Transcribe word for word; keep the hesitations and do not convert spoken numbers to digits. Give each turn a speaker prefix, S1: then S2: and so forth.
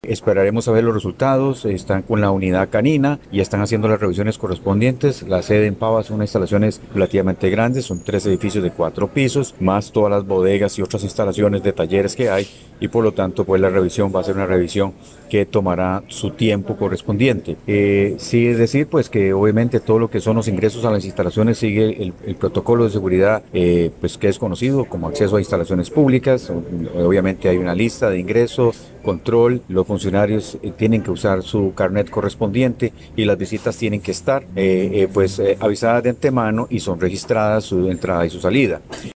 S1: Esperaremos a ver los resultados, están con la unidad canina y están haciendo las revisiones correspondientes. La sede en Pava son instalaciones relativamente grandes, son tres edificios de cuatro pisos, más todas las bodegas y otras instalaciones de talleres que hay, y por lo tanto pues la revisión va a ser una revisión que tomará su tiempo correspondiente. Eh, sí, es decir, pues que obviamente todo lo que son los ingresos a las instalaciones sigue el, el protocolo de seguridad, eh, pues que es conocido como acceso a instalaciones públicas. Obviamente hay una lista de ingresos, control, los funcionarios eh, tienen que usar su carnet correspondiente y las visitas tienen que estar eh, eh, pues eh, avisadas de antemano y son registradas su entrada y su salida.